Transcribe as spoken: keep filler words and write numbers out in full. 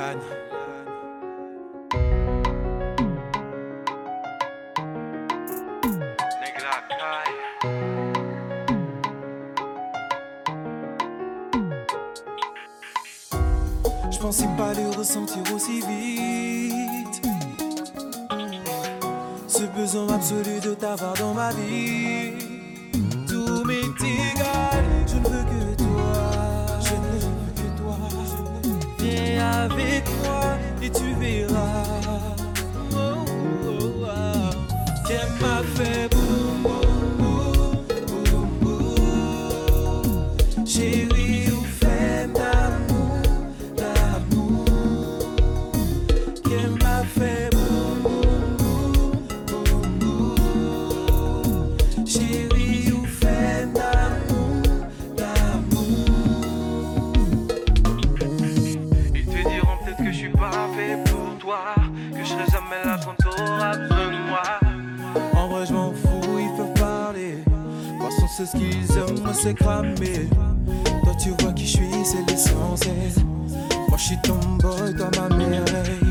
gagne. Je pensais pas le ressentir aussi vite. Ce besoin absolu de t'avoir dans ma vie. Tout m'est égal, je ne veux que toi. Je ne veux que toi. Viens avec moi et tu verras. Oh, oh, oh, oh. Qu'elle m'a fait boum boum boum boum boum. Chérie, ou fait d'amour, d'amour. Qu'elle m'a fait boum boum boum boum. Chérie, ou fait d'amour, d'amour. Ils te diront peut-être que je suis pas fait pour toi, que je serai jamais là quand t'auras besoin de moi. En vrai je m'en fous, ils peuvent parler. De toute façon c'est ce qu'ils aiment, moi c'est cramé. Toi tu vois qui je suis, c'est l'essentiel. Moi je suis ton boy, toi ma merveille.